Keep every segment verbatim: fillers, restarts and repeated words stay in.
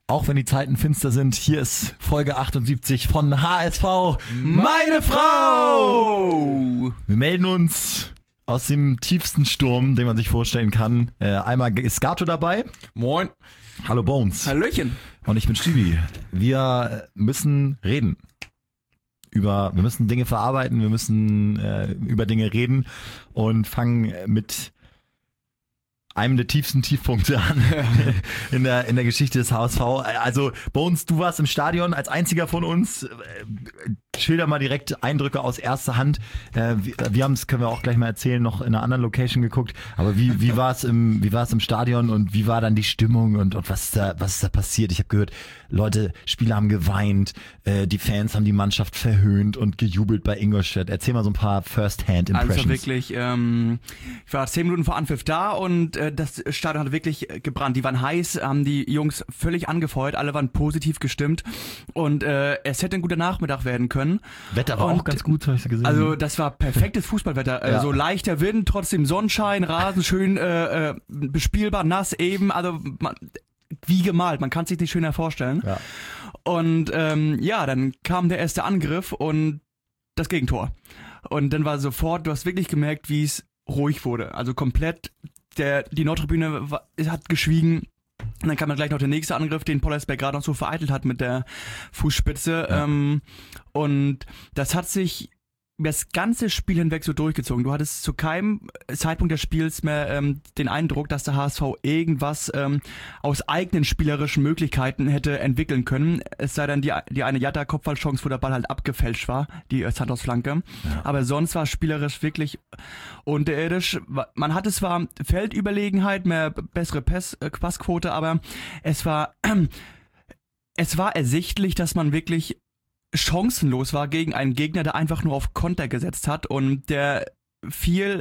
Auch wenn die Zeiten finster sind, hier ist Folge achtundsiebzig von H S V, meine Frau! Wir melden uns aus dem tiefsten Sturm, den man sich vorstellen kann. Äh, einmal ist Gato dabei. Moin. Hallo Bones. Hallöchen. Und ich bin Stübi. Wir müssen reden. Über, wir müssen Dinge verarbeiten, wir müssen äh, über Dinge reden und fangen mit einem der tiefsten Tiefpunkte an in der in der Geschichte des H S V. Also Bones, du warst im Stadion als einziger von uns. Schilder mal direkt Eindrücke aus erster Hand. Wir, wir haben es, können wir auch gleich mal erzählen, noch in einer anderen Location geguckt. Aber wie wie war es im wie war es im Stadion und wie war dann die Stimmung und und was ist da was ist da passiert? Ich habe gehört, Leute, Spieler haben geweint, die Fans haben die Mannschaft verhöhnt und gejubelt bei Ingolstadt. Erzähl mal so ein paar First-Hand-Impressions. Also wirklich, ähm, ich war zehn Minuten vor Anpfiff da und äh, das Stadion hat wirklich gebrannt. Die waren heiß, haben die Jungs völlig angefeuert, alle waren positiv gestimmt und äh, es hätte ein guter Nachmittag werden können. Wetter war und, auch ganz gut, habe ich gesehen. Also das war perfektes Fußballwetter. Ja. So leichter Wind, trotzdem Sonnenschein, Rasen schön äh, äh, bespielbar, nass eben, also man, wie gemalt, man kann es sich nicht schöner vorstellen. Ja. Und ähm, ja, dann kam der erste Angriff und das Gegentor. Und dann war sofort, du hast wirklich gemerkt, wie es ruhig wurde. Also komplett, der die Nordtribüne war, hat geschwiegen. Und dann kam dann gleich noch der nächste Angriff, den Pollersbeck gerade noch so vereitelt hat mit der Fußspitze. Ja. Ähm, und das hat sich das ganze Spiel hinweg so durchgezogen. Du hattest zu keinem Zeitpunkt des Spiels mehr ähm, den Eindruck, dass der H S V irgendwas ähm, aus eigenen spielerischen Möglichkeiten hätte entwickeln können. Es sei denn, die, die eine Jatta-Kopfballchance, wo der Ball halt abgefälscht war, die äh, Santos-Flanke. Ja. Aber sonst war es spielerisch wirklich unterirdisch. Man hatte zwar Feldüberlegenheit, mehr bessere Pass, äh, Passquote, aber es war, äh, es war ersichtlich, dass man wirklich chancenlos war gegen einen Gegner, der einfach nur auf Konter gesetzt hat und der viel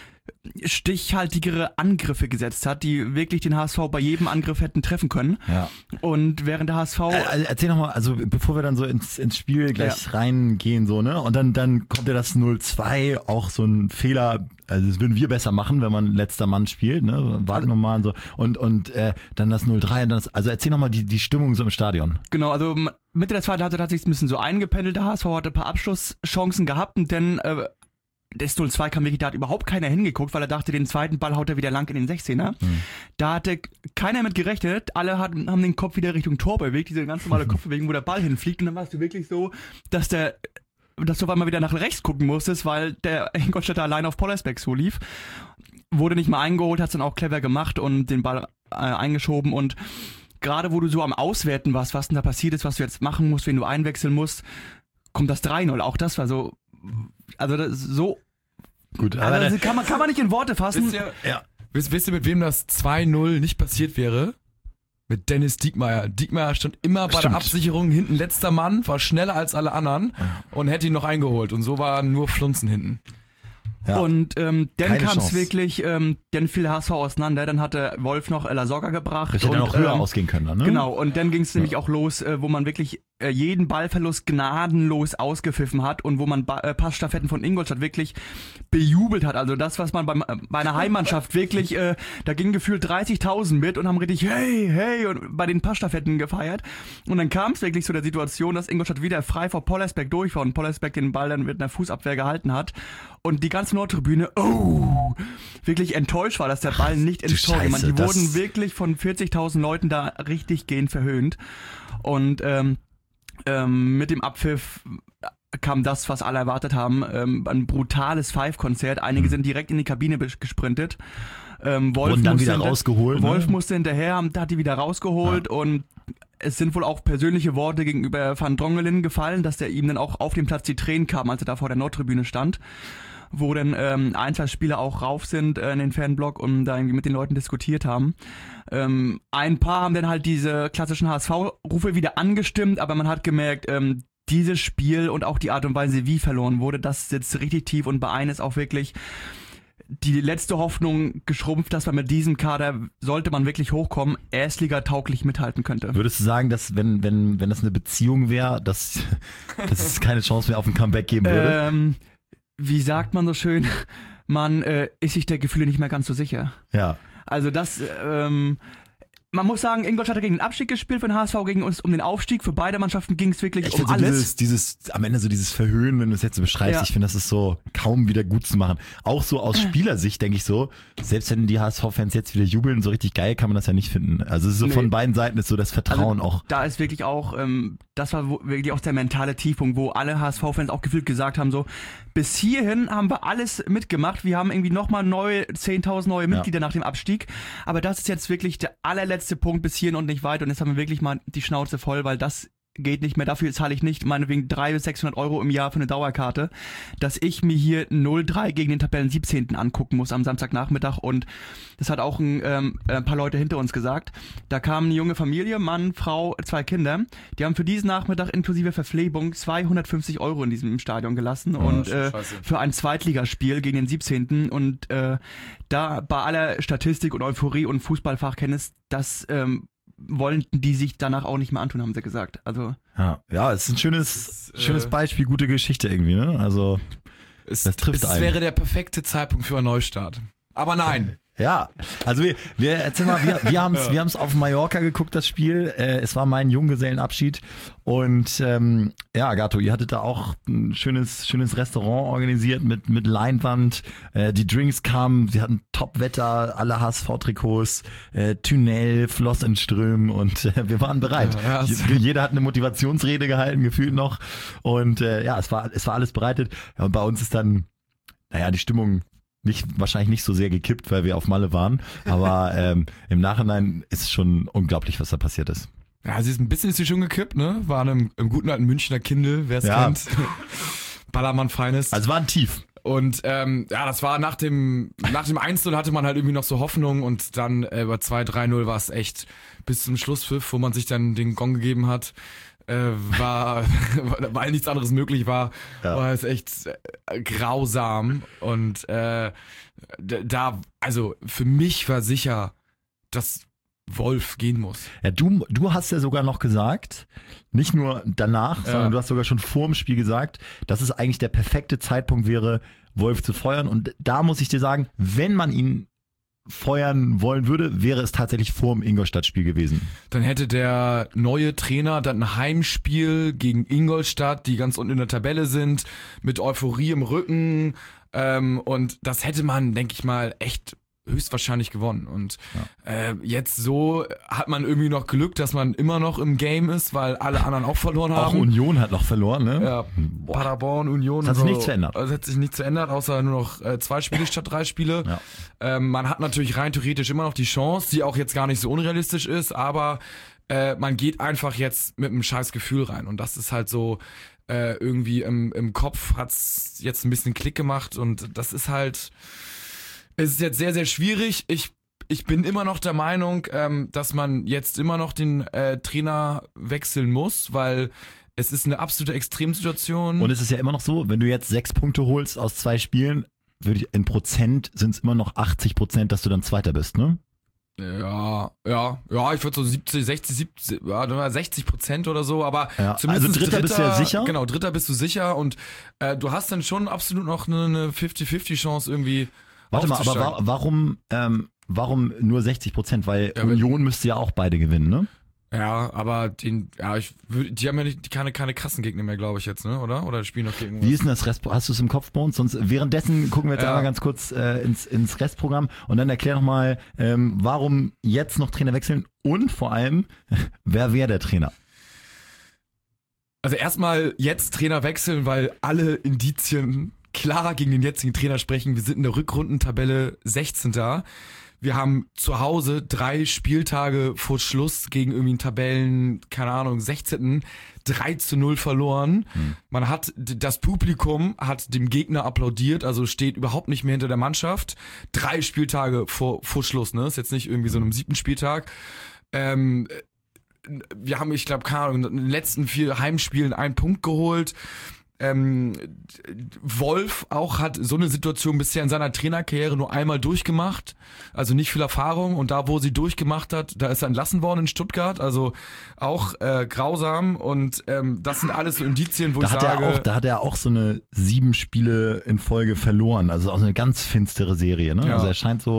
stichhaltigere Angriffe gesetzt hat, die wirklich den H S V bei jedem Angriff hätten treffen können. Ja. Und während der H S V... Äh, erzähl nochmal, also bevor wir dann so ins, ins Spiel gleich ja. reingehen, so, ne? Und dann, dann kommt ja das null zwei, auch so ein Fehler, also das würden wir besser machen, wenn man letzter Mann spielt, ne? Warten wir mal und so. Und, und äh, dann das null drei, und dann das, also erzähl nochmal die, die Stimmung so im Stadion. Genau, also Mitte der zweiten Halbzeit hat sich ein bisschen so eingependelt, der H S V hatte ein paar Abschlusschancen gehabt und dann äh, das null zwei kam wirklich, da hat überhaupt keiner hingeguckt, weil er dachte, den zweiten Ball haut er wieder lang in den sechzehner. Mhm. Da hatte keiner mit gerechnet, alle hatten, haben den Kopf wieder Richtung Tor bewegt, diese ganz normale Kopfbewegung, wo der Ball hinfliegt und dann warst du wirklich so, dass der dass du auf einmal wieder nach rechts gucken musstest, weil der Ingolstädter allein auf Pollersbeck so lief. Wurde nicht mal eingeholt, hat es dann auch clever gemacht und den Ball äh, eingeschoben und gerade wo du so am Auswerten warst, was denn da passiert ist, was du jetzt machen musst, wen du einwechseln musst, kommt das drei null. Auch das war so, also das so, gut, aber also das kann man, kann man nicht in Worte fassen. Wisst ihr, ja. wisst, wisst ihr, mit wem das zwei null nicht passiert wäre? Mit Dennis Diekmeyer. Diekmeyer stand immer bei Stimmt. der Absicherung hinten letzter Mann, war schneller als alle anderen und hätte ihn noch eingeholt. Und so war nur Flunzen hinten. Ja. Und ähm, dann kam es wirklich, ähm, dann fiel der H S V auseinander, dann hatte Wolf noch La Soga gebracht. Das hätte und, dann auch höher ähm, ausgehen können, ne? Genau, und dann ging es nämlich ja. auch los, äh, wo man wirklich äh, jeden Ballverlust gnadenlos ausgepfiffen hat und wo man ba- äh, Passstaffetten von Ingolstadt wirklich bejubelt hat. Also das, was man beim, äh, bei einer Heimmannschaft wirklich, äh, da ging gefühlt dreißigtausend mit und haben richtig hey, hey und bei den Passstaffetten gefeiert. Und dann kam es wirklich zu der Situation, dass Ingolstadt wieder frei vor Pollersbeck durch war und Pollersbeck den Ball dann mit einer Fußabwehr gehalten hat. Und die ganze Nordtribüne, oh, wirklich enttäuscht war, dass der Ball nicht ins Tor ging. Die wurden wirklich von vierzigtausend Leuten da richtig gehend verhöhnt. Und ähm, ähm, mit dem Abpfiff kam das, was alle erwartet haben, ähm, ein brutales Five-Konzert. Einige mhm. sind direkt in die Kabine gesprintet. Ähm, Wolf Wurden dann musste wieder hinter- rausgeholt. Wolf ne? musste hinterher, da hat die wieder rausgeholt ja. und es sind wohl auch persönliche Worte gegenüber Van Drongelen gefallen, dass der ihm dann auch auf dem Platz die Tränen kamen, als er da vor der Nordtribüne stand, wo dann ähm, ein, zwei Spieler auch rauf sind äh, in den Fanblock und da irgendwie mit den Leuten diskutiert haben. Ähm, ein paar haben dann halt diese klassischen H S V-Rufe wieder angestimmt, aber man hat gemerkt, ähm, dieses Spiel und auch die Art und Weise, wie verloren wurde, das sitzt richtig tief und bei einem ist auch wirklich die letzte Hoffnung geschrumpft, dass man mit diesem Kader, sollte man wirklich hochkommen, Erstliga-tauglich mithalten könnte. Würdest du sagen, dass wenn wenn wenn das eine Beziehung wäre, dass, dass es keine Chance mehr auf ein Comeback geben würde? Ähm, wie sagt man so schön, man äh, ist sich der Gefühle nicht mehr ganz so sicher. Ja. Also das, ähm, man muss sagen, Ingolstadt hat gegen den Abstieg gespielt, für den H S V gegen uns um den Aufstieg. Für beide Mannschaften ging es wirklich Ich um finde so alles. dieses, dieses, am Ende so dieses Verhöhnen, wenn du es jetzt so beschreibst, Ja. ich finde, das ist so kaum wieder gut zu machen. Auch so aus Spielersicht denke ich so, selbst wenn die H S V-Fans jetzt wieder jubeln, so richtig geil kann man das ja nicht finden. Also es ist so Nee. von beiden Seiten ist so das Vertrauen Also, auch. Da ist wirklich auch, ähm, das war wo, wirklich auch der mentale Tiefpunkt, wo alle H S V-Fans auch gefühlt gesagt haben, so, bis hierhin haben wir alles mitgemacht, wir haben irgendwie nochmal neue, zehntausend neue Mitglieder nach dem Abstieg, aber das ist jetzt wirklich der allerletzte Punkt bis hierhin und nicht weiter und jetzt haben wir wirklich mal die Schnauze voll, weil das geht nicht mehr, dafür zahle ich nicht meinetwegen dreihundert bis sechshundert Euro im Jahr für eine Dauerkarte, dass ich mir hier null drei gegen den Tabellen siebzehnten angucken muss am Samstagnachmittag und das hat auch ein, ähm, ein paar Leute hinter uns gesagt. Da kam eine junge Familie, Mann, Frau, zwei Kinder, die haben für diesen Nachmittag inklusive Verpflegung zweihundertfünfzig Euro in diesem Stadion gelassen und äh, scheiße. für ein Zweitligaspiel gegen den siebzehnten und äh, da bei aller Statistik und Euphorie und Fußballfachkenntnis, das ähm, wollten die sich danach auch nicht mehr antun, haben sie gesagt. Also Ja, ja, es ist ein schönes, Das ist, schönes äh, Beispiel, gute Geschichte irgendwie, ne? Also, Es, Das trifft es einen. wäre der perfekte Zeitpunkt für einen Neustart. Aber nein. ja. Also wir, wir erzähl mal, wir, wir haben es Ja. wir haben's auf Mallorca geguckt, das Spiel. Äh, es war mein Junggesellenabschied. Und ähm, ja, Gato, ihr hattet da auch ein schönes, schönes Restaurant organisiert mit, mit Leinwand. Äh, die Drinks kamen, sie hatten Top-Wetter, alle H S V-Trikots, äh, Tunnel, floss in Strömen und äh, wir waren bereit. Ja, ja, es- Je- Jeder hat eine Motivationsrede gehalten, gefühlt noch. Und äh, ja, es war, es war alles bereitet. Ja, und bei uns ist dann, naja, die Stimmung nicht, wahrscheinlich nicht so sehr gekippt, weil wir auf Malle waren. Aber ähm, im Nachhinein ist es schon unglaublich, was da passiert ist. Ja, sie ist ein bisschen ist sie schon gekippt, ne? Waren im, im guten alten Münchner Kindl, wer es Ja. kennt. Ballermann Feines. Also war ein Tief. Und ähm, ja, das war nach dem nach dem eins null hatte man halt irgendwie noch so Hoffnung und dann äh, über zwei drei null war es echt bis zum Schlusspfiff, wo man sich dann den Gong gegeben hat, äh, war, weil nichts anderes möglich war, Ja. war es echt äh, grausam und äh, d- da, also für mich war sicher, dass Wolf gehen muss. Ja, du, du hast ja sogar noch gesagt, nicht nur danach, Ja. sondern du hast sogar schon vor dem Spiel gesagt, dass es eigentlich der perfekte Zeitpunkt wäre, Wolf zu feuern. Und da muss ich dir sagen, wenn man ihn feuern wollen würde, wäre es tatsächlich vor dem Ingolstadt-Spiel gewesen. Dann hätte der neue Trainer dann ein Heimspiel gegen Ingolstadt, die ganz unten in der Tabelle sind, mit Euphorie im Rücken. Ähm, und das hätte man, denke ich mal, echt höchstwahrscheinlich gewonnen. Und äh, jetzt so hat man irgendwie noch Glück, dass man immer noch im Game ist, weil alle anderen auch verloren Auch haben. Union hat noch verloren, ne? Ja, Boah. Paderborn, Union. Es hat sich und so. nichts verändert. Also es hat sich nichts verändert, außer nur noch äh, zwei Spiele statt drei Spiele. Ja. Ähm, man hat natürlich rein theoretisch immer noch die Chance, die auch jetzt gar nicht so unrealistisch ist, aber äh, man geht einfach jetzt mit einem scheiß Gefühl rein. Und das ist halt so, äh, irgendwie im, im Kopf hat's jetzt ein bisschen Klick gemacht und das ist halt, es ist jetzt sehr, sehr schwierig. Ich Ich bin immer noch der Meinung, ähm, dass man jetzt immer noch den äh, Trainer wechseln muss, weil es ist eine absolute Extremsituation. Und es ist ja immer noch so, wenn du jetzt sechs Punkte holst aus zwei Spielen, würde ich, in Prozent sind es immer noch achtzig Prozent, dass du dann Zweiter bist, ne? ja, ja, ja, ich würde so siebzig, sechzig, siebzig, ja, sechzig Prozent oder so, aber Ja, zumindest also Dritter bist du ja sicher? Genau, Dritter bist du sicher und äh, du hast dann schon absolut noch eine, eine fünfzig fünfzig Chance irgendwie. Warte mal, aber aufzusteigen. wa warum, ähm, warum nur sechzig Prozent? Weil Ja, wenn- Union müsste ja auch beide gewinnen, ne? Ja, aber den, ja, ich würde, die haben ja nicht, keine, keine krassen Gegner mehr, glaube ich jetzt, ne, oder? Oder spielen noch gegen Wie ist denn das Restprogramm? Hast du es im Kopf bei uns? Sonst währenddessen gucken wir jetzt Ja. einmal ganz kurz äh, ins, ins Restprogramm und dann erklär nochmal, ähm, warum jetzt noch Trainer wechseln und vor allem, wer wäre der Trainer? Also erstmal jetzt Trainer wechseln, weil alle Indizien klar gegen den jetzigen Trainer sprechen. Wir sind in der Rückrundentabelle sechzehnter Wir haben zu Hause drei Spieltage vor Schluss gegen irgendwie einen Tabellen, keine Ahnung, sechzehnten drei zu null verloren. Hm. Man hat, das Publikum hat dem Gegner applaudiert, also steht überhaupt nicht mehr hinter der Mannschaft. Drei Spieltage vor, vor Schluss, ne? Ist jetzt nicht irgendwie so einem siebten Spieltag. Ähm, wir haben, ich glaube, keine Ahnung, in den letzten vier Heimspielen einen Punkt geholt. Ähm, Wolf auch hat so eine Situation bisher in seiner Trainerkarriere nur einmal durchgemacht, also nicht viel Erfahrung und da, wo sie durchgemacht hat, da ist er entlassen worden in Stuttgart, also auch äh, grausam und ähm, das sind alles so Indizien, wo Da ich hat, sage, er auch, da hat er auch so eine sieben Spiele in Folge verloren, also auch eine ganz finstere Serie, ne? Ja. Also er scheint so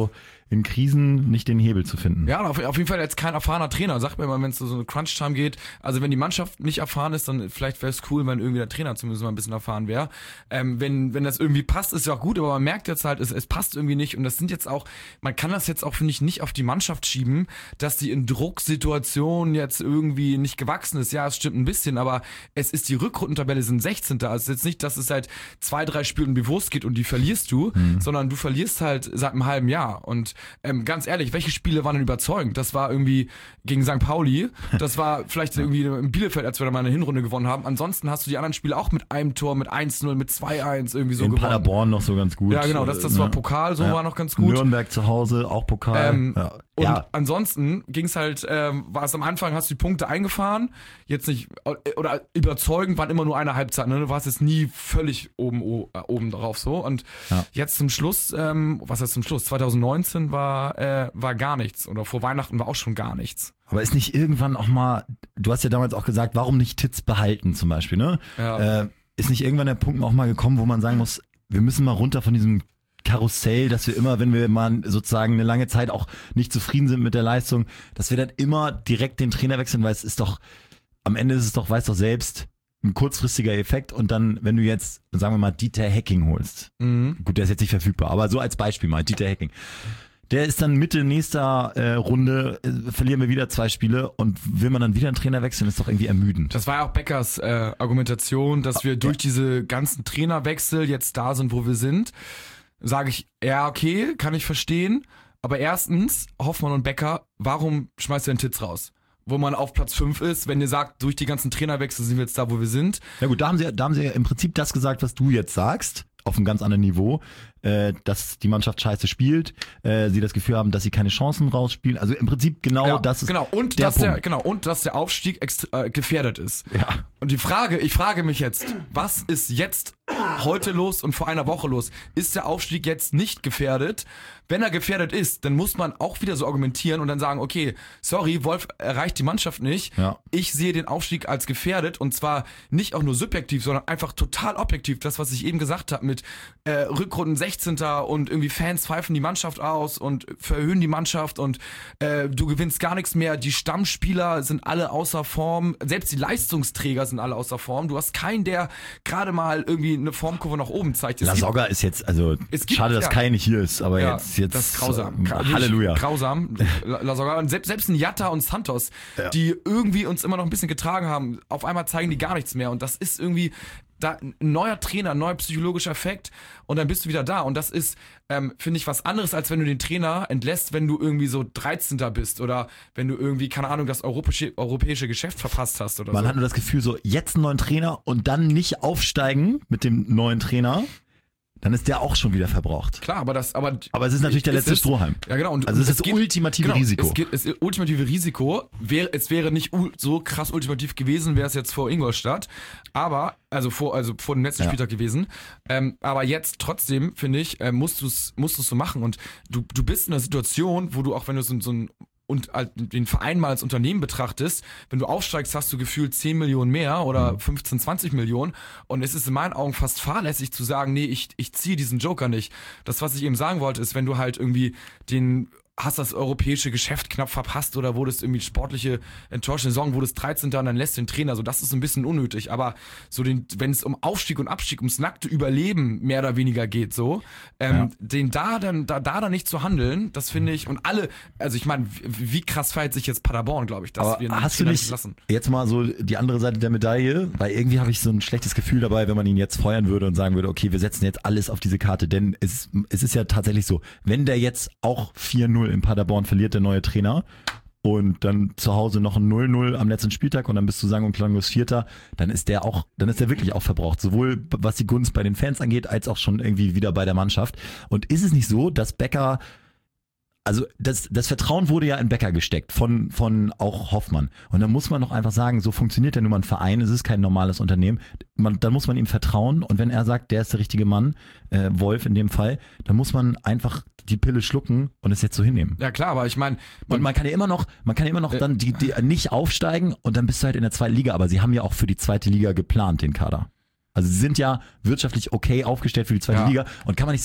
in Krisen nicht den Hebel zu finden. Ja, auf, auf jeden Fall jetzt kein erfahrener Trainer. Sagt mir mal, wenn es so eine Crunch-Time geht, also wenn die Mannschaft nicht erfahren ist, dann vielleicht wäre es cool, wenn irgendwie der Trainer zumindest mal ein bisschen erfahren wäre. Ähm, wenn, wenn das irgendwie passt, ist ja auch gut, aber man merkt jetzt halt, es, es passt irgendwie nicht und das sind jetzt auch, man kann das jetzt auch, finde ich, nicht auf die Mannschaft schieben, dass die in Drucksituationen jetzt irgendwie nicht gewachsen ist. Ja, es stimmt ein bisschen, aber es ist die Rückrundentabelle sind sechzehnter. Also es ist jetzt nicht, dass es halt zwei, drei Spiele um die Wurst geht und die verlierst du, mhm. sondern du verlierst halt seit einem halben Jahr. Und ähm, ganz ehrlich, welche Spiele waren denn überzeugend? Das war irgendwie gegen Sankt Pauli, das war vielleicht irgendwie in Bielefeld, als wir da mal eine Hinrunde gewonnen haben. Ansonsten hast du die anderen Spiele auch mit einem Tor, mit eins null, mit zwei eins irgendwie so in gewonnen. Paderborn noch so ganz gut. Ja, genau, das, das war Pokal, so ja. war noch ganz gut. Nürnberg zu Hause, auch Pokal. Ähm, ja. Und ja. ansonsten ging es halt, ähm, war es am Anfang, hast du die Punkte eingefahren, jetzt nicht, oder überzeugend waren immer nur eine Halbzeit, ne? Du warst jetzt nie völlig oben, o, äh, oben drauf so. Und ja. jetzt zum Schluss, ähm, was heißt zum Schluss? zwanzig neunzehn war, äh, war gar nichts. Oder vor Weihnachten war auch schon gar nichts. Aber ist nicht irgendwann auch mal, du hast ja damals auch gesagt, warum nicht Titz behalten zum Beispiel, ne? Ja. Äh, ist nicht irgendwann der Punkt auch mal gekommen, wo man sagen muss, wir müssen mal runter von diesem Karussell, dass wir immer, wenn wir mal sozusagen eine lange Zeit auch nicht zufrieden sind mit der Leistung, dass wir dann immer direkt den Trainer wechseln, weil es ist doch, am Ende ist es doch, weißt doch selbst, ein kurzfristiger Effekt und dann, wenn du jetzt, sagen wir mal, Dieter Hecking holst, mhm. gut, der ist jetzt nicht verfügbar, aber so als Beispiel mal, Dieter Hecking, der ist dann Mitte nächster äh, Runde, äh, verlieren wir wieder zwei Spiele und will man dann wieder einen Trainer wechseln, ist doch irgendwie ermüdend. Das war ja auch Beckers äh, Argumentation, dass wir durch diese ganzen Trainerwechsel jetzt da sind, wo wir sind. Sage ich, ja, okay, kann ich verstehen. Aber erstens, Hoffmann und Becker, warum schmeißt ihr den Titz raus? Wo man auf Platz fünf ist, wenn ihr sagt, durch die ganzen Trainerwechsel sind wir jetzt da, wo wir sind. Ja gut, da haben sie, da haben sie ja im Prinzip das gesagt, was du jetzt sagst, auf einem ganz anderen Niveau, äh, dass die Mannschaft scheiße spielt, äh, sie das Gefühl haben, dass sie keine Chancen rausspielen. Also im Prinzip genau ja, das ist genau. Und der dass Punkt. Der, genau, und dass der Aufstieg extra, äh, gefährdet ist. Ja. Und die Frage, ich frage mich jetzt, was ist jetzt heute los und vor einer Woche los? Ist der Aufstieg jetzt nicht gefährdet? Wenn er gefährdet ist, dann muss man auch wieder so argumentieren und dann sagen, okay, sorry, Wolf erreicht die Mannschaft nicht. Ja. Ich sehe den Aufstieg als gefährdet und zwar nicht auch nur subjektiv, sondern einfach total objektiv. Das, was ich eben gesagt habe mit äh, Rückrunden sechzehnter und irgendwie Fans pfeifen die Mannschaft aus und verhöhnen die Mannschaft und äh, du gewinnst gar nichts mehr. Die Stammspieler sind alle außer Form, selbst die Leistungsträger sind alle außer Form. Du hast keinen, der gerade mal irgendwie eine Formkurve nach oben zeigt. Es Lasogga ist jetzt, also gibt, schade, dass ja. Kai nicht hier ist, aber ja, jetzt, jetzt das ist grausam. äh, Halleluja. Grausam. Lasogga. Und selbst, selbst ein Jatta und Santos, ja. die irgendwie uns immer noch ein bisschen getragen haben, auf einmal zeigen die gar nichts mehr. Und das ist irgendwie da ein neuer Trainer, ein neuer psychologischer Effekt und dann bist du wieder da. Und das ist, ähm, finde ich, was anderes, als wenn du den Trainer entlässt, wenn du irgendwie so dreizehnter bist oder wenn du irgendwie, keine Ahnung, das europäische, europäische Geschäft verpasst hast oder Man so. hat nur das Gefühl, so jetzt einen neuen Trainer und dann nicht aufsteigen mit dem neuen Trainer, dann ist der auch schon wieder verbraucht. Klar, aber das, aber. Aber es ist natürlich der letzte ist, Strohhalm. Ja, genau. Und, also es und ist das geht, ultimative genau, Risiko. Es geht, es ist ultimative Risiko. Wäre, es wäre nicht u, so krass ultimativ gewesen, wäre es jetzt vor Ingolstadt. Aber, also vor, also vor dem letzten ja. Spieltag gewesen. Ähm, aber jetzt trotzdem, finde ich, äh, musst du es, musst du es so machen. Und du, du bist in einer Situation, wo du auch, wenn du so, so ein und den Verein mal als Unternehmen betrachtest, wenn du aufsteigst, hast du gefühlt zehn Millionen mehr oder fünfzehn, zwanzig Millionen und es ist in meinen Augen fast fahrlässig zu sagen, nee, ich, ich ziehe diesen Joker nicht. Das, was ich eben sagen wollte, ist, wenn du halt irgendwie den hast das europäische Geschäft knapp verpasst oder wurdest irgendwie sportliche enttäuschende Saison, wurdest dreizehnter und dann lässt den Trainer, so das ist ein bisschen unnötig, aber so den, wenn es um Aufstieg und Abstieg, ums nackte Überleben mehr oder weniger geht, so, ähm, ja. den da dann, da, da dann nicht zu handeln, das finde ich, und alle, also ich meine, wie, wie krass feiert sich jetzt Paderborn, glaube ich, dass aber wir hast du nicht lassen. Jetzt mal so die andere Seite der Medaille, weil irgendwie habe ich so ein schlechtes Gefühl dabei, wenn man ihn jetzt feuern würde und sagen würde, okay, wir setzen jetzt alles auf diese Karte, denn es, es ist ja tatsächlich so, wenn der jetzt auch vier null in Paderborn verliert, der neue Trainer, und dann zu Hause noch ein null null am letzten Spieltag und dann bist du sang- und klanglos Vierter, dann ist der auch, dann ist der wirklich auch verbraucht. Sowohl was die Gunst bei den Fans angeht, als auch schon irgendwie wieder bei der Mannschaft. Und ist es nicht so, dass Becker, also das, das Vertrauen wurde ja in Becker gesteckt, von, von auch Hoffmann. Und dann muss man doch einfach sagen, so funktioniert ja nun mal ein Verein, es ist kein normales Unternehmen. Man, dann muss man ihm vertrauen und wenn er sagt, der ist der richtige Mann, äh, Wolf in dem Fall, dann muss man einfach die Pille schlucken und es jetzt so hinnehmen. Ja klar, aber ich meine... Und man kann ja immer noch, man kann ja immer noch äh, dann die, die nicht aufsteigen und dann bist du halt in der zweiten Liga, aber sie haben ja auch für die zweite Liga geplant, den Kader. Also sie sind ja wirtschaftlich okay aufgestellt für die zweite ja. Liga und kann man nicht sagen,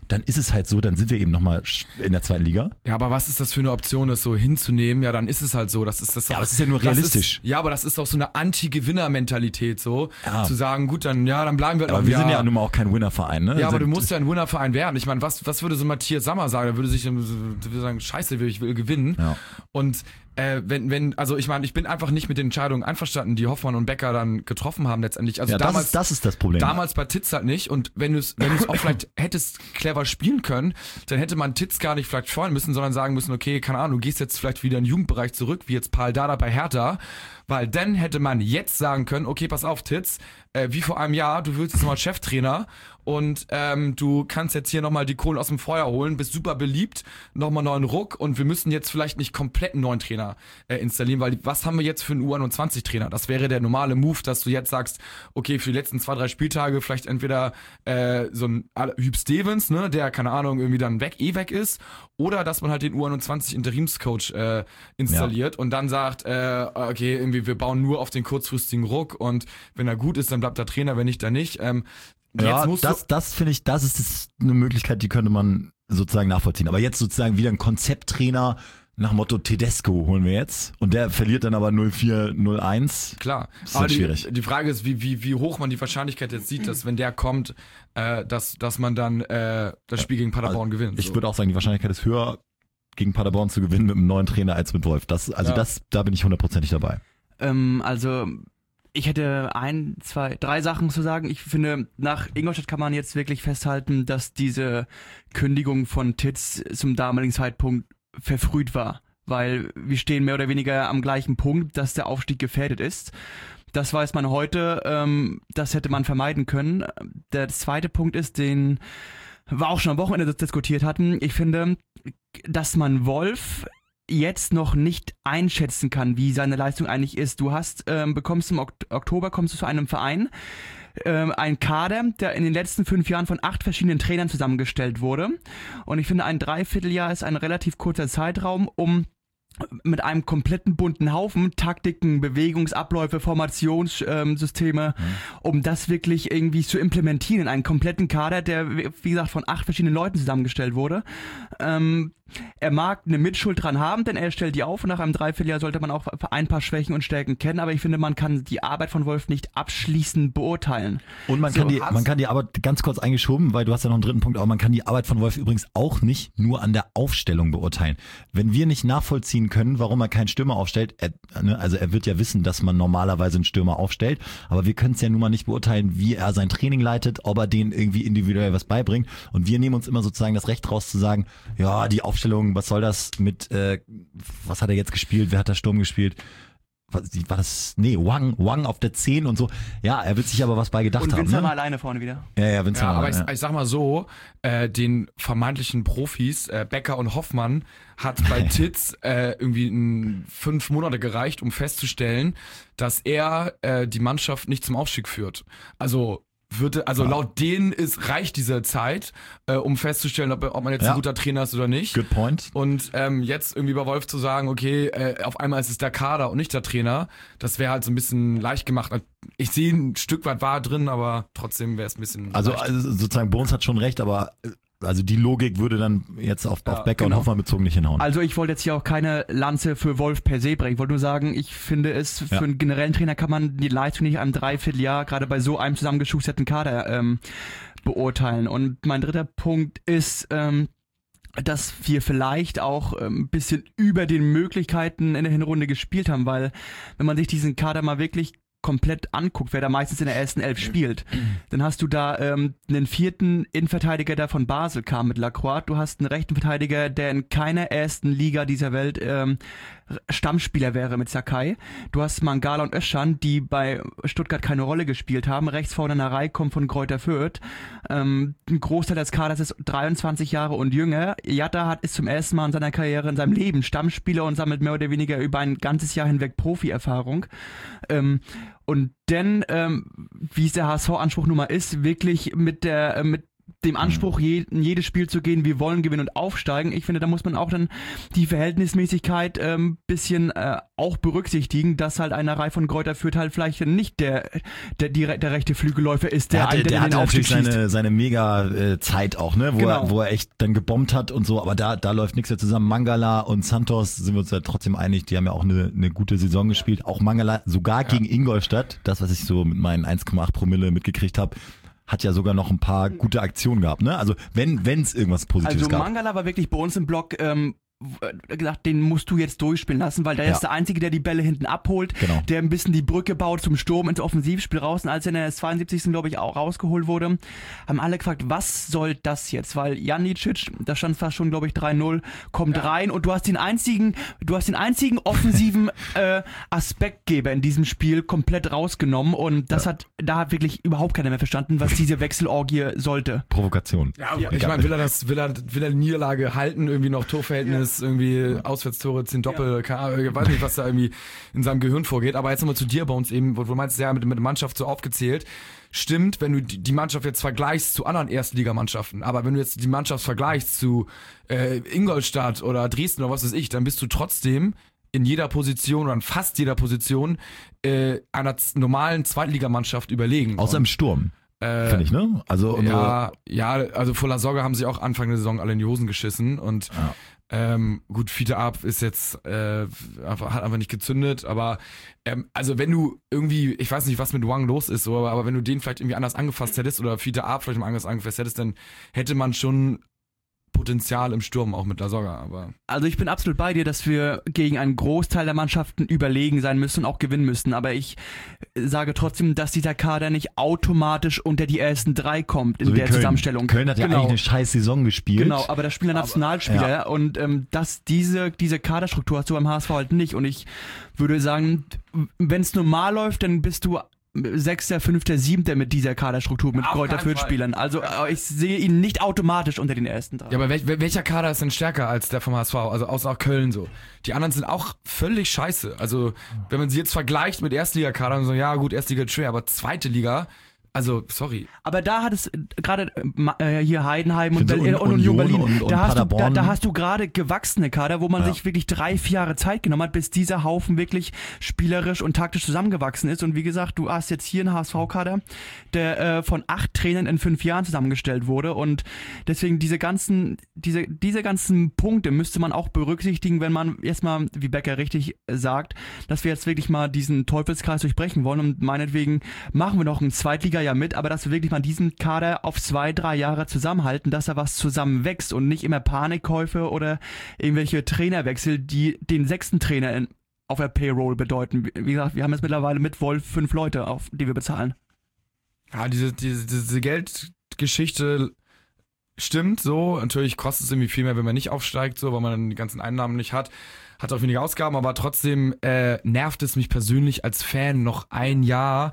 dann ist es halt so, dann sind wir eben nochmal in der zweiten Liga. Ja, aber was ist das für eine Option, das so hinzunehmen? Ja, dann ist es halt so. Das ist das. Ja, aber es ist ja nur realistisch. Ist, ja, aber das ist auch so eine Anti-Gewinner-Mentalität, so Ja. zu sagen, gut, dann ja, dann bleiben wir. Aber noch, wir ja, sind ja nun mal auch kein Winnerverein, ne? Ja, aber Also, du musst ja ein Winnerverein werden. Ich meine, was, was würde so Matthias Sammer sagen? Er würde sich würde sagen, scheiße, ich will gewinnen. Ja. Und äh, wenn, wenn, also ich meine, ich bin einfach nicht mit den Entscheidungen einverstanden, die Hoffmann und Becker dann getroffen haben letztendlich. Also ja, damals, das ist, das ist das Problem. damals bei Titz halt nicht. Und wenn du es wenn du es auch vielleicht hättest clever spielen können, dann hätte man Titz gar nicht vielleicht freuen müssen, sondern sagen müssen, okay, keine Ahnung, du gehst jetzt vielleicht wieder in den Jugendbereich zurück, wie jetzt Paul Dardai bei Hertha. Weil dann hätte man jetzt sagen können, okay, pass auf, Titz, äh, wie vor einem Jahr, du willst jetzt mal Cheftrainer und ähm, du kannst jetzt hier nochmal die Kohlen aus dem Feuer holen, bist super beliebt, nochmal neuen Ruck und wir müssen jetzt vielleicht nicht komplett einen neuen Trainer äh, installieren, weil was haben wir jetzt für einen U einundzwanzig Trainer? Das wäre der normale Move, dass du jetzt sagst, okay, für die letzten zwei, drei Spieltage vielleicht entweder äh, so ein Hüb Stevens, ne, der, keine Ahnung, irgendwie dann weg, eh weg ist, oder dass man halt den U einundzwanzig Interimscoach äh, installiert ja. und dann sagt, äh, okay, irgendwie wir bauen nur auf den kurzfristigen Ruck und wenn er gut ist, dann bleibt der Trainer, wenn nicht, dann nicht. Ähm, ja, das, das finde ich, das ist das eine Möglichkeit, die könnte man sozusagen nachvollziehen. Aber jetzt sozusagen wieder ein Konzepttrainer nach Motto Tedesco holen wir jetzt und der verliert dann aber null vier null eins. Klar, ist aber halt die, schwierig. Die Frage ist, wie, wie, wie hoch man die Wahrscheinlichkeit jetzt sieht, dass wenn der kommt, äh, dass, dass man dann äh, das Spiel gegen Paderborn also, gewinnt. Ich so. würde auch sagen, die Wahrscheinlichkeit ist höher, gegen Paderborn zu gewinnen mit einem neuen Trainer als mit Wolf. Das, also Ja. das, da bin ich hundertprozentig dabei. Ähm, also ich hätte ein, zwei, drei Sachen zu sagen. Ich finde, nach Ingolstadt kann man jetzt wirklich festhalten, dass diese Kündigung von Titz zum damaligen Zeitpunkt verfrüht war. Weil wir stehen mehr oder weniger am gleichen Punkt, dass der Aufstieg gefährdet ist. Das weiß man heute, ähm, das hätte man vermeiden können. Der zweite Punkt ist, den wir auch schon am Wochenende diskutiert hatten. Ich finde, dass man Wolf jetzt noch nicht einschätzen kann, wie seine Leistung eigentlich ist. Du hast, ähm, bekommst im Ok- Oktober kommst du zu einem Verein, ähm, ein Kader, der in den letzten fünf Jahren von acht verschiedenen Trainern zusammengestellt wurde. Und ich finde, ein Dreivierteljahr ist ein relativ kurzer Zeitraum, um mit einem kompletten bunten Haufen Taktiken, Bewegungsabläufe, Formationssysteme, ähm, mhm. um das wirklich irgendwie zu implementieren in einen kompletten Kader, der, wie gesagt, von acht verschiedenen Leuten zusammengestellt wurde. Ähm, er mag eine Mitschuld dran haben, denn er stellt die auf und nach einem Dreivierteljahr sollte man auch ein paar Schwächen und Stärken kennen, aber ich finde, man kann die Arbeit von Wolf nicht abschließend beurteilen. Und man So, kann die, Hans- man kann die Arbeit, ganz kurz eingeschoben, weil du hast ja noch einen dritten Punkt, aber man kann die Arbeit von Wolf übrigens auch nicht nur an der Aufstellung beurteilen. Wenn wir nicht nachvollziehen können, warum er keinen Stürmer aufstellt, er, ne, also er wird ja wissen, dass man normalerweise einen Stürmer aufstellt, aber wir können es ja nun mal nicht beurteilen, wie er sein Training leitet, ob er denen irgendwie individuell was beibringt und wir nehmen uns immer sozusagen das Recht raus zu sagen, ja, die Aufstellung, was soll das mit, äh, was hat er jetzt gespielt, wer hat da Sturm gespielt? Was, war das, nee, Wang, Wang auf der zehn und so. Ja, er wird sich aber was bei gedacht Und haben. Winzer Ne? mal alleine vorne wieder. Ja, ja, Winzer Ja, mal, aber ich, ja. ich sag mal so, äh, den vermeintlichen Profis, äh, Becker und Hoffmann, hat bei Titz äh, irgendwie ein, fünf Monate gereicht, um festzustellen, dass er äh, die Mannschaft nicht zum Aufstieg führt. Also würde, also Ja. laut denen ist, reicht diese Zeit, äh, um festzustellen, ob, ob man jetzt Ja. ein guter Trainer ist oder nicht. Good point. Und ähm, jetzt irgendwie bei Wolf zu sagen, okay, äh, auf einmal ist es der Kader und nicht der Trainer, das wäre halt so ein bisschen leicht gemacht. Ich sehe ein Stück weit wahr drin, aber trotzdem wäre es ein bisschen Also, leicht. also sozusagen Bones hat schon recht, aber äh, also die Logik würde dann jetzt auf, Ja, auf Becker genau. und Hoffmann bezogen nicht hinhauen. Also ich wollte jetzt hier auch keine Lanze für Wolf per se bringen. Ich wollte nur sagen, ich finde es, für Ja. einen generellen Trainer kann man die Leistung nicht einem Dreivierteljahr, gerade bei so einem zusammengeschusterten Kader, ähm, beurteilen. Und mein dritter Punkt ist, ähm, dass wir vielleicht auch ähm, ein bisschen über den Möglichkeiten in der Hinrunde gespielt haben, weil wenn man sich diesen Kader mal wirklich komplett anguckt, wer da meistens in der ersten Elf spielt, dann hast du da ähm, einen vierten Innenverteidiger, der von Basel kam mit Lacroix. Du hast einen rechten Verteidiger, der in keiner ersten Liga dieser Welt ähm, Stammspieler wäre mit Sakai. Du hast Mangala und Özcan, die bei Stuttgart keine Rolle gespielt haben. Rechts vorne in der Reihe kommt von Greuther Fürth. Ähm, ein Großteil des Kaders ist dreiundzwanzig Jahre und jünger. Jatta hat ist zum ersten Mal in seiner Karriere, in seinem Leben Stammspieler und sammelt mehr oder weniger über ein ganzes Jahr hinweg Profi-Erfahrung. Ähm, und dann, ähm, wie es der H S V-Anspruch nun mal ist, wirklich mit der, äh, mit dem Anspruch, je, in jedes Spiel zu gehen, wir wollen gewinnen und aufsteigen. Ich finde, da muss man auch dann die Verhältnismäßigkeit ähm, bisschen äh, auch berücksichtigen, dass halt einer Reihe von Greuther Fürth halt vielleicht nicht der der, der, der rechte Flügelläufer ist, der, der hatte, einen, der, der den hatte Aufstieg natürlich schießt. seine, seine Mega-Zeit auch, ne? Wo, Genau. er, wo er echt dann gebombt hat und so, aber da, da läuft nichts mehr zusammen. Mangala und Santos sind wir uns ja trotzdem einig, die haben ja auch eine, eine gute Saison gespielt. Auch Mangala, sogar ja. gegen Ingolstadt, das, was ich so mit meinen eins Komma acht Promille mitgekriegt habe, hat ja sogar noch ein paar gute Aktionen gehabt, ne? Also wenn wenn es irgendwas Positives also gab. Also Mangala war wirklich bei uns im Block ähm, gesagt, den musst du jetzt durchspielen lassen, weil der ja. ist der Einzige, der die Bälle hinten abholt, genau. der ein bisschen die Brücke baut zum Sturm ins Offensivspiel raus. Und als er in der zweiundsiebzigsten glaube ich auch rausgeholt wurde, haben alle gefragt, was soll das jetzt? Weil Janicic, da stand fast schon glaube ich drei null, kommt ja. rein und du hast den einzigen, du hast den einzigen offensiven äh, Aspektgeber in diesem Spiel komplett rausgenommen und das ja. hat, da hat wirklich überhaupt keiner mehr verstanden, was diese Wechselorgie sollte. Provokation. Ja, ja. Ich meine, will er das, will er, will er die Niederlage halten, irgendwie noch Torverhältnis, ja. irgendwie Auswärtstore, zehn Doppel, ja. ich weiß nicht, was da irgendwie in seinem Gehirn vorgeht, aber jetzt nochmal zu dir bei uns eben, wo du meinst, ja, mit, mit der Mannschaft so aufgezählt, stimmt, wenn du die Mannschaft jetzt vergleichst zu anderen Erstligamannschaften, aber wenn du jetzt die Mannschaft vergleichst zu äh, Ingolstadt oder Dresden oder was weiß ich, dann bist du trotzdem in jeder Position oder in fast jeder Position äh, einer z- normalen Zweitligamannschaft überlegen. Außer im Sturm. Äh, Finde ich, ne? Also ja, ja, also voller Sorge haben sie auch Anfang der Saison alle in die Hosen geschissen und ja. ähm, gut, Fiete Ab ist jetzt äh, einfach, hat einfach nicht gezündet, aber ähm, also wenn du irgendwie, ich weiß nicht, was mit Wang los ist, so, aber wenn du den vielleicht irgendwie anders angefasst hättest oder Fiete Ab vielleicht mal anders angefasst hättest, dann hätte man schon Potenzial im Sturm, auch mit Lasogga, aber... Also ich bin absolut bei dir, dass wir gegen einen Großteil der Mannschaften überlegen sein müssen und auch gewinnen müssen, aber ich sage trotzdem, dass dieser Kader nicht automatisch unter die ersten drei kommt in so der Köln. Zusammenstellung. Köln hat ja genau. eigentlich eine scheiß Saison gespielt. Genau, aber da spielen ja Nationalspieler aber, ja. und ähm, das, diese, diese Kaderstruktur hast du beim H S V halt nicht und ich würde sagen, wenn es normal läuft, dann bist du Sechster, Fünfter, Siebter mit dieser Kaderstruktur, mit Greuther Fürth-Spielern. Also ich sehe ihn nicht automatisch unter den ersten drei. Ja, aber wel- welcher Kader ist denn stärker als der vom H S V? Also außer auch Köln so. Die anderen sind auch völlig scheiße. Also wenn man sie jetzt vergleicht mit Erstliga-Kadern, so ja gut, Erstliga ist schwer, aber zweite Liga, also sorry. Aber da hat es gerade äh, hier Heidenheim und, so, Berlin, und, und Union Berlin, und, und da, hast du, da, Paderborn. da hast du gerade gewachsene Kader, wo man Ja. sich wirklich drei, vier Jahre Zeit genommen hat, bis dieser Haufen wirklich spielerisch und taktisch zusammengewachsen ist. Und wie gesagt, du hast jetzt hier einen H S V-Kader, der äh, von acht Trainern in fünf Jahren zusammengestellt wurde. Und deswegen diese ganzen, diese, diese ganzen Punkte müsste man auch berücksichtigen, wenn man erstmal, wie Becker richtig sagt, dass wir jetzt wirklich mal diesen Teufelskreis durchbrechen wollen. Und meinetwegen machen wir noch ein Zweitliga-Jahr mit, aber dass wir wirklich mal diesen Kader auf zwei, drei Jahre zusammenhalten, dass er was zusammenwächst und nicht immer Panikkäufe oder irgendwelche Trainerwechsel, die den sechsten Trainer in, auf der Payroll bedeuten. Wie gesagt, wir haben jetzt mittlerweile mit Wolf fünf Leute, auf die wir bezahlen. Ja, diese, diese, diese Geldgeschichte stimmt so. Natürlich kostet es irgendwie viel mehr, wenn man nicht aufsteigt, so, weil man dann die ganzen Einnahmen nicht hat. Hat auch weniger Ausgaben, aber trotzdem äh, nervt es mich persönlich als Fan noch ein Jahr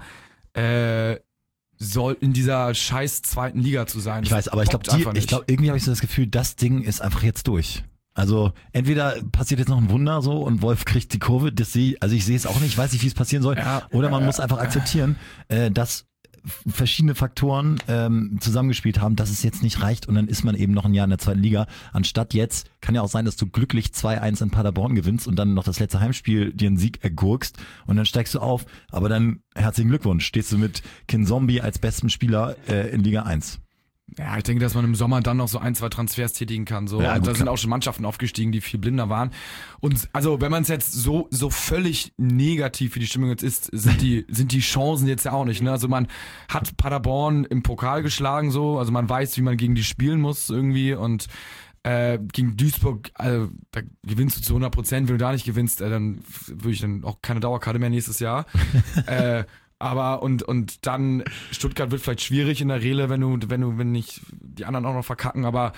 äh, soll in dieser scheiß zweiten Liga zu sein. Ich weiß, aber ich glaube, ich glaube, irgendwie habe ich so das Gefühl, das Ding ist einfach jetzt durch. Also entweder passiert jetzt noch ein Wunder so und Wolf kriegt die Kurve, das sehe, also ich sehe es auch nicht, ich weiß nicht, wie es passieren soll. Ja, oder man äh, muss einfach akzeptieren, äh, dass verschiedene Faktoren ähm, zusammengespielt haben, dass es jetzt nicht reicht und dann ist man eben noch ein Jahr in der zweiten Liga. Anstatt jetzt, kann ja auch sein, dass du glücklich zwei eins in Paderborn gewinnst und dann noch das letzte Heimspiel dir einen Sieg ergurkst und dann steigst du auf. Aber dann herzlichen Glückwunsch, stehst du mit Kinzombie als besten Spieler äh, in Liga eins. Ja, ich denke, dass man im Sommer dann noch so ein, zwei Transfers tätigen kann. So. Ja, und gut, da sind klar. auch schon Mannschaften aufgestiegen, die viel blinder waren. Und also, wenn man es jetzt so so völlig negativ, wie die Stimmung jetzt ist, sind die sind die Chancen jetzt ja auch nicht. Ne? Also man hat Paderborn im Pokal geschlagen, so, also man weiß, wie man gegen die spielen muss irgendwie und äh, gegen Duisburg, also, da gewinnst du zu hundert Prozent. Wenn du da nicht gewinnst, äh, dann würde ich dann auch keine Dauerkarte mehr nächstes Jahr. äh, Aber und und dann Stuttgart wird vielleicht schwierig in der Rele, wenn du wenn du wenn nicht die anderen auch noch verkacken, aber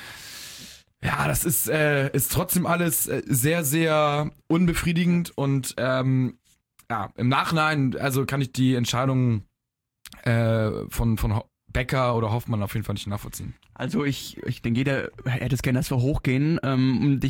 ja, das ist äh, ist trotzdem alles äh, sehr sehr unbefriedigend und ähm, ja, im Nachhinein also kann ich die Entscheidung äh, von von Becker oder Hoffmann auf jeden Fall nicht nachvollziehen. Also ich, ich denke, jeder hätte es gerne, dass wir hochgehen. Ähm, und ich,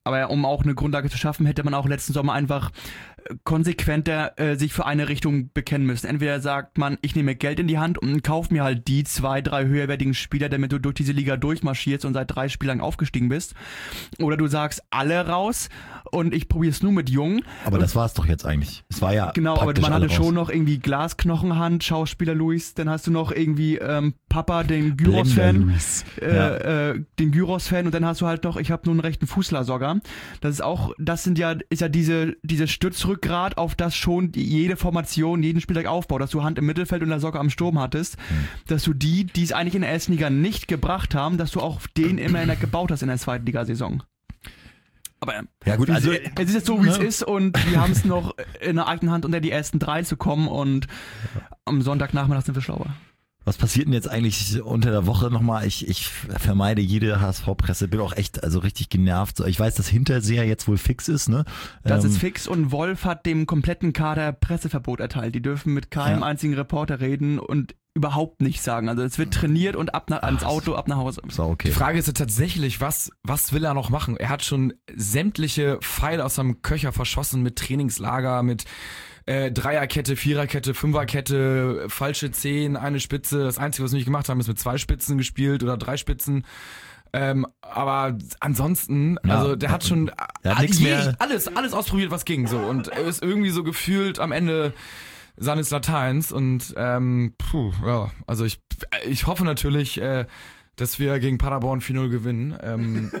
Aber um auch eine Grundlage zu schaffen, hätte man auch letzten Sommer einfach konsequenter äh, sich für eine Richtung bekennen müssen. Entweder sagt man, ich nehme Geld in die Hand und kaufe mir halt die zwei, drei höherwertigen Spieler, damit du durch diese Liga durchmarschierst und seit drei Spielen lang aufgestiegen bist. Oder du sagst, alle raus und ich probiere es nur mit Jungen. Aber das war es doch jetzt eigentlich. Es war ja genau, aber man hatte raus. schon noch irgendwie Glasknochenhand, Schauspieler Luis, dann hast du noch irgendwie ähm, Papa, den Gyros-Fan, äh, ja. äh, den Gyros-Fan und dann hast du halt noch, ich habe nur einen rechten Fußlasogger. Das ist auch, das sind ja, ist ja diese, diese Stützrückgrat, auf das schon die, jede Formation, jeden Spieltag aufbaut, dass du Hand im Mittelfeld und Lasogga am Sturm hattest, hm. dass du die, die es eigentlich in der ersten Liga nicht gebracht haben, dass du auch den immer in der gebaut hast in der zweiten Liga-Saison. Aber ja gut, also es ist jetzt so, wie es ne? ist und wir haben es noch in der eigenen Hand, unter die ersten drei zu kommen und am Sonntagnachmittag sind wir schlauer. Was passiert denn jetzt eigentlich unter der Woche nochmal? Ich, ich vermeide jede H S V-Presse, bin auch echt also richtig genervt. Ich weiß, dass Hinterseher jetzt wohl fix ist, ne? Das ähm, ist fix und Wolf hat dem kompletten Kader Presseverbot erteilt. Die dürfen mit keinem ja. einzigen Reporter reden und überhaupt nichts sagen. Also es wird trainiert und ab nach, ans Auto, ab nach Hause. So, okay. Die Frage ist ja tatsächlich, was, was will er noch machen? Er hat schon sämtliche Pfeile aus seinem Köcher verschossen mit Trainingslager, mit Äh, Dreierkette, Viererkette, Fünferkette, falsche Zehn, eine Spitze. Das Einzige, was wir nicht gemacht haben, ist mit zwei Spitzen gespielt oder drei Spitzen. Ähm, aber ansonsten, ja, also der hat schon der hat nichts mehr. alles, alles ausprobiert, was ging so. Und er ist irgendwie so gefühlt am Ende seines Lateins. Und ähm, puh, ja, also ich, ich hoffe natürlich, äh, dass wir gegen Paderborn vier null gewinnen. Ähm,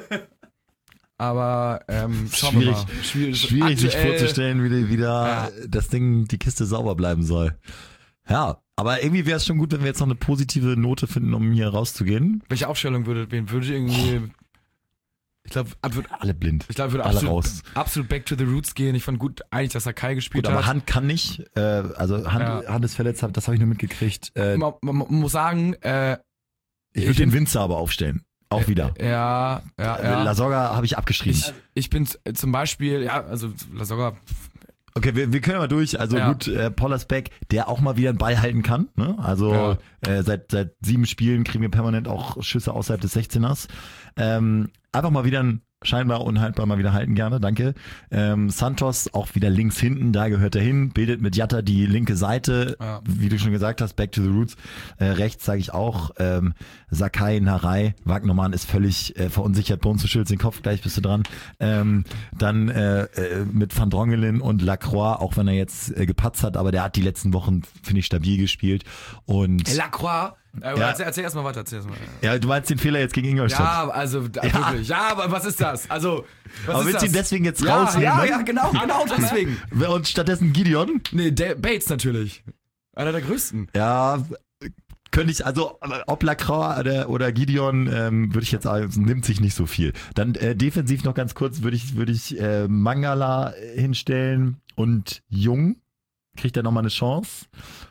Aber ähm, schauen schwierig, wir mal. Schwierig, schwierig sich vorzustellen, wie wieder ja. das Ding, die Kiste sauber bleiben soll. Ja, aber irgendwie wäre es schon gut, wenn wir jetzt noch eine positive Note finden, um hier rauszugehen. Welche Aufstellung würde, wen würde irgendwie... Oh. Ich glaube, alle blind. Ich glaube, würde alle absolut, raus. absolut back to the roots gehen. Ich fand gut eigentlich, dass er Kai gespielt gut, hat. Aber Hand kann nicht. Äh, also Hand, ja. Hand ist verletzt, das habe ich nur mitgekriegt. Äh, man, man, man muss sagen... Äh, ich würde den Winzer aber aufstellen. Auch wieder. Ja, ja, ja. Lasogga habe ich abgeschrieben. Ich, ich bin zum Beispiel, ja, also Lasogga. Okay, wir, wir können mal durch. Also ja. gut, äh, Pollersbeck, der auch mal wieder einen Ball halten kann. Ne? Also ja. äh, seit seit sieben Spielen kriegen wir permanent auch Schüsse außerhalb des sechzehners. Ähm, einfach mal wieder ein scheinbar unhaltbar mal wieder halten gerne, danke. Ähm, Santos auch wieder links hinten, da gehört er hin, bildet mit Jatta die linke Seite, ja. wie du schon gesagt hast, back to the roots. Äh, rechts sage ich auch, ähm, Sakai, Narei, Wagnermann ist völlig äh, verunsichert, Bones, du schüttelst den Kopf, gleich bist du dran. Ähm, dann äh, äh, mit Van Drongelen und Lacroix, auch wenn er jetzt äh, gepatzt hat, aber der hat die letzten Wochen, finde ich, stabil gespielt. Und Lacroix? Äh, ja. erzähl, erzähl erst mal weiter, erzähl erst mal. Ja, du meinst den Fehler jetzt gegen Ingolstadt. Ja, also da, ja. wirklich. Ja, aber was ist das? Also, was aber ist willst das? du ihn deswegen jetzt ja, rausnehmen? Ja, ne? ja, genau, genau deswegen. Und stattdessen Gideon? Nee, der Bates natürlich. Einer der größten. Ja, könnte ich, also ob Lacroix oder, oder Gideon, ähm, würde ich jetzt sagen, nimmt sich nicht so viel. Dann äh, defensiv noch ganz kurz, würde ich, würde ich äh, Mangala hinstellen und Jung. Kriegt er nochmal eine Chance.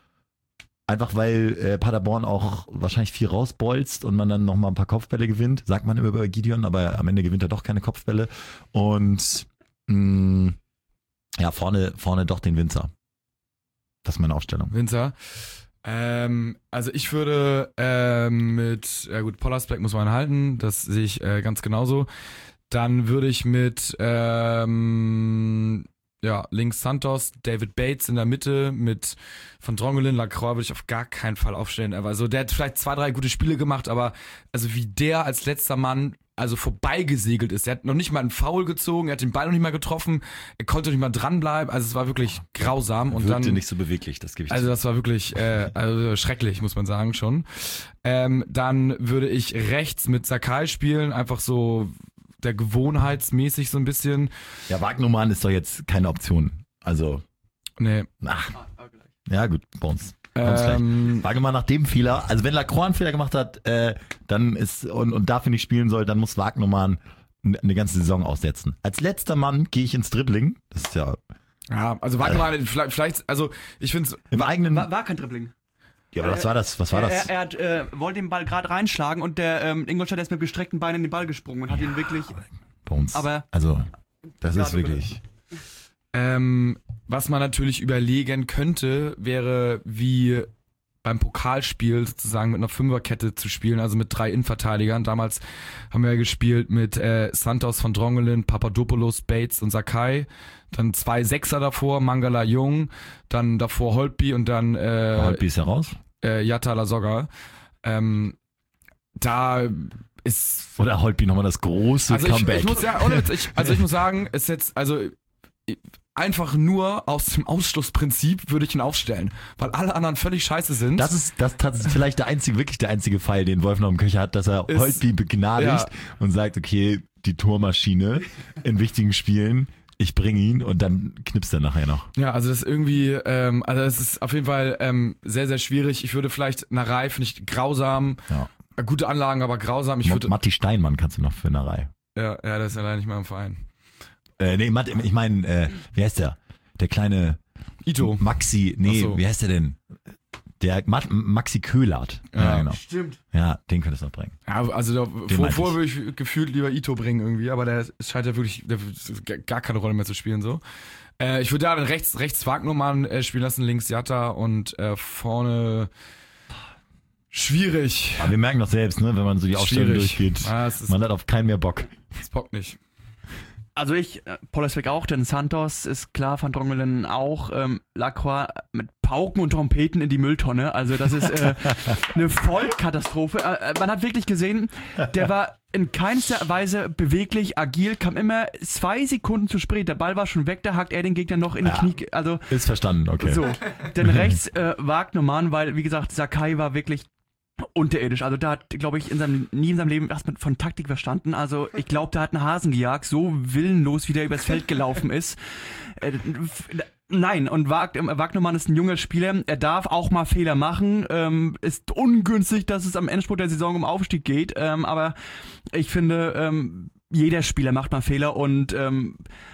Einfach weil äh, Paderborn auch wahrscheinlich viel rausbolzt und man dann nochmal ein paar Kopfbälle gewinnt. Sagt man immer über Gideon, aber am Ende gewinnt er doch keine Kopfbälle. Und mh, ja, vorne, vorne doch den Winzer. Das ist meine Aufstellung. Winzer. Ähm, also ich würde ähm, mit, ja gut, Pollersbeck muss man halten, das sehe ich äh, ganz genauso. Dann würde ich mit ähm, ja, links Santos, David Bates in der Mitte mit Van Drongelen, Lacroix würde ich auf gar keinen Fall aufstellen. Also der hat vielleicht zwei, drei gute Spiele gemacht, aber also wie der als letzter Mann also vorbeigesegelt ist. Er hat noch nicht mal einen Foul gezogen, er hat den Ball noch nicht mal getroffen, er konnte nicht mal dranbleiben, also es war wirklich grausam. Und wirkte dann nicht so beweglich, das gebe ich Also das war wirklich äh, also schrecklich, muss man sagen schon. Ähm, dann würde ich rechts mit Sakai spielen, einfach so der gewohnheitsmäßig so ein bisschen. Ja, Wagnermann ist doch jetzt keine Option. Also. Nee. Ach. Ja, gut, bei uns. Ähm, Wagnermann nach dem Fehler, also wenn Lacroix einen Fehler gemacht hat, äh, dann ist, und, und dafür nicht spielen soll, dann muss Wagnermann eine ganze Saison aussetzen. Als letzter Mann gehe ich ins Dribbling. Das ist ja. Ja, also Wagnermann, äh, vielleicht, vielleicht, also ich finde es. Im eigenen. War, war kein Dribbling. Ja, aber was war das? Was war das? Er, er, hat, äh, wollte den Ball gerade reinschlagen und der ähm, Ingolstadt ist mit gestreckten Beinen in den Ball gesprungen und hat ja, ihn wirklich. Bei uns. Aber also, das ist wirklich. Ähm, was man natürlich überlegen könnte, wäre, wie beim Pokalspiel sozusagen mit einer Fünferkette zu spielen, also mit drei Innenverteidigern. Damals haben wir ja gespielt mit äh, Santos von Drongelen, Papadopoulos, Bates und Sakai. Dann zwei Sechser davor, Mangala Jung, dann davor Holtby und dann äh, Holtby ist ja raus. Äh, Yatta Lasogga. Ähm, da ist... Oder Holtby nochmal das große also ich, Comeback. Ich muss, ja, ohne, ich, also ich muss sagen, ist jetzt, also einfach nur aus dem Ausschlussprinzip würde ich ihn aufstellen, weil alle anderen völlig scheiße sind. Das ist, das, das ist vielleicht der einzige, wirklich der einzige Fall, den Wolf noch im Köcher hat, dass er Ist- Holtby begnadigt ja. und sagt, okay, die Tormaschine in wichtigen Spielen, ich bringe ihn und dann knipst er nachher noch. Ja, also das ist irgendwie, ähm, also es ist auf jeden Fall ähm, sehr, sehr schwierig. Ich würde vielleicht Narei, finde ich grausam, Ja. gute Anlagen, aber grausam. Ich würde, Matti Steinmann kannst du noch für eine Reihe. ja, ja, das ist ja leider nicht mehr im Verein. Äh, nee, Matt, ich meine, äh, wie heißt der? Der kleine Ito. Maxi, nee, Ach so. wie heißt der denn? Der Ma Maxi Köhlert. Ja, Ja. genau. Stimmt. Ja, den könntest du noch bringen. Ja, also da, vor, meinte vorher würde ich gefühlt lieber Ito bringen irgendwie, aber der scheint ja wirklich der, gar keine Rolle mehr zu spielen so. Äh, ich würde da rechts, rechts Wagnermann äh, spielen lassen, links Jatta und äh, vorne schwierig. Aber wir merken doch selbst, ne, wenn man so die Aufstellung Schwierig. durchgeht, Ah, es ist, man hat auf keinen mehr Bock. das bockt nicht. Also ich, äh, Pollersbeck auch, denn Santos ist klar, Van Drongelen auch, ähm, Lacroix mit Pauken und Trompeten in die Mülltonne, also das ist äh, eine Vollkatastrophe. Äh, man hat wirklich gesehen, der war in keinster Weise beweglich, agil, kam immer zwei Sekunden zu spät, der Ball war schon weg, da hakt er den Gegner noch in die Ja. Knie, also Ist verstanden, okay. so. Denn rechts äh, Wagnermann, weil wie gesagt, Sakai war wirklich unterirdisch. Also da hat, glaube ich, in seinem, nie in seinem Leben was mit, von Taktik verstanden. Also ich glaube, da hat einen Hasen gejagt, so willenlos, wie der übers Feld gelaufen ist. Äh, f- nein, und Wag, äh, Wagnermann ist ein junger Spieler. Er darf auch mal Fehler machen. Ähm, ist ungünstig, dass es am Endspurt der Saison um Aufstieg geht. Ähm, aber ich finde, ähm, jeder Spieler macht mal Fehler und ähm,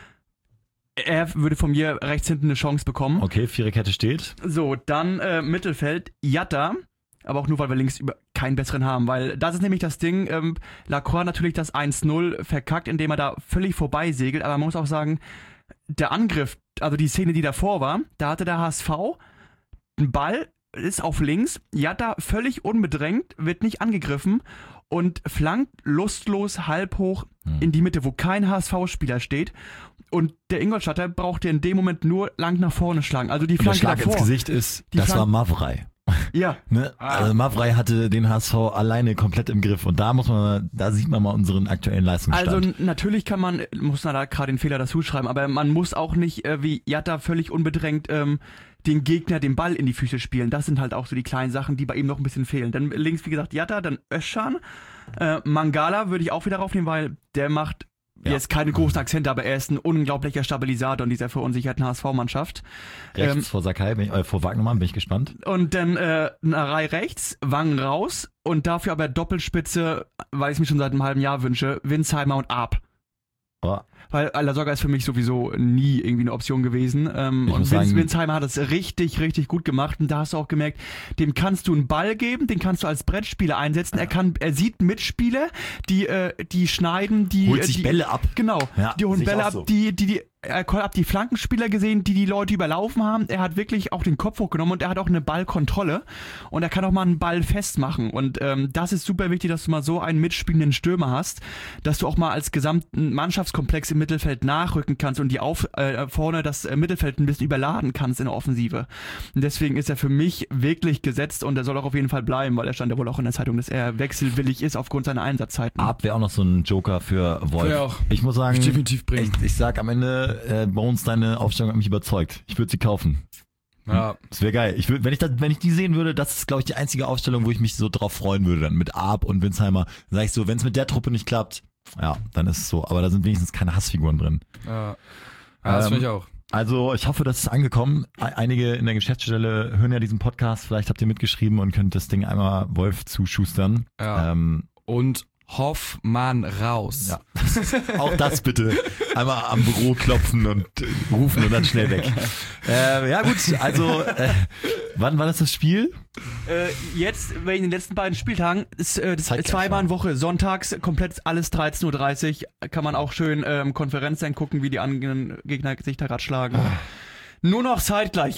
er würde von mir rechts hinten eine Chance bekommen. Okay, Viererkette steht. So, dann äh, Mittelfeld, Jatta, aber auch nur, weil wir links über keinen besseren haben, weil das ist nämlich das Ding, ähm, Lacroix natürlich das eins null verkackt, indem er da völlig vorbei segelt, aber man muss auch sagen, der Angriff, also die Szene, die davor war, da hatte der H S V einen Ball, ist auf links, Jatta völlig unbedrängt, wird nicht angegriffen und flankt lustlos halb hoch Hm. in die Mitte, wo kein H S V-Spieler steht. Und der Ingolstadter brauchte in dem Moment nur lang nach vorne schlagen. Also die Und der Flanke Schlag davor. ins Gesicht ist, Die das Flank- war Mavrei. Ja, Ne? Ah. Also Mavrei hatte den H S V alleine komplett im Griff und da muss man, da sieht man mal unseren aktuellen Leistungsstand. also n- natürlich kann man, muss man da gerade den Fehler dazu schreiben, aber man muss auch nicht äh, wie Jatta völlig unbedrängt ähm, den Gegner den Ball in die Füße spielen. Das sind halt auch so die kleinen Sachen, die bei ihm noch ein bisschen fehlen. Dann links, wie gesagt, Jatta, dann Özcan. Äh, Mangala würde ich auch wieder raufnehmen, weil der macht Ja. jetzt keine großen Akzente, aber er ist ein unglaublicher Stabilisator in dieser verunsicherten H S V-Mannschaft. Rechts ähm, vor Sakai, bin ich, äh, vor Wagnermann, bin ich gespannt. Und dann äh, Narei rechts, Wangen raus und dafür aber Doppelspitze, weil ich es mir schon seit einem halben Jahr wünsche, Winsheimer und Arp. Oh, Weil Lasogga ist für mich sowieso nie irgendwie eine Option gewesen. Ähm, Ich und muss Vince, sagen- Winsheimer hat es richtig, richtig gut gemacht. Und da hast du auch gemerkt, dem kannst du einen Ball geben, den kannst du als Brettspieler einsetzen. Er kann, er sieht Mitspieler, die, äh, die schneiden, die, holt äh, sich die Bälle ab. Genau, Ja, die holen sehe ich Bälle auch ab, so. die, die, die, er hat die Flankenspieler gesehen, die die Leute überlaufen haben. Er hat wirklich auch den Kopf hochgenommen und er hat auch eine Ballkontrolle und er kann auch mal einen Ball festmachen. Und ähm, das ist super wichtig, dass du mal so einen mitspielenden Stürmer hast, dass du auch mal als gesamten Mannschaftskomplex im Mittelfeld nachrücken kannst und die auf, äh, vorne das äh, Mittelfeld ein bisschen überladen kannst in der Offensive. Und deswegen ist er für mich wirklich gesetzt und er soll auch auf jeden Fall bleiben, weil er stand ja wohl auch in der Zeitung, dass er wechselwillig ist aufgrund seiner Einsatzzeiten. Arp wäre auch noch so ein Joker für Wolf. Ja, auch. Ich muss sagen, Ich definitiv bringen. ich, ich sag am Ende, äh, Bones, deine Aufstellung hat mich überzeugt. Ich würde sie kaufen. Ja, Das wäre geil. Ich würd, wenn ich das, wenn ich die sehen würde, das ist, glaube ich, die einzige Aufstellung, wo ich mich so drauf freuen würde. Dann mit Arp und Winsheimer. Dann sag ich so, wenn es mit der Truppe nicht klappt, ja, dann ist es so. Aber da sind wenigstens keine Hassfiguren drin. ja. ja das Ähm, finde ich auch. Also ich hoffe, das ist angekommen. E- Einige in der Geschäftsstelle hören ja diesen Podcast. Vielleicht habt ihr mitgeschrieben und könnt das Ding einmal Wolf zuschustern. Ja. Ähm, Und Hoffmann raus. ja. Auch das bitte. Einmal am Büro klopfen und äh, rufen und dann schnell weg. Äh, ja gut, also äh, wann war das das Spiel? Äh, jetzt, in den letzten beiden Spieltagen, ist äh, das Zeitgleich, zweimal ja. in Woche, sonntags komplett alles dreizehn Uhr dreißig, kann man auch schön ähm, Konferenz dann gucken, wie die anderen Gegner sich da gerade schlagen. Nur noch zeitgleich jetzt.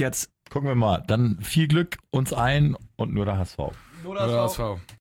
Gucken wir mal. Dann viel Glück uns allen und nur der H S V. Nur das H S V.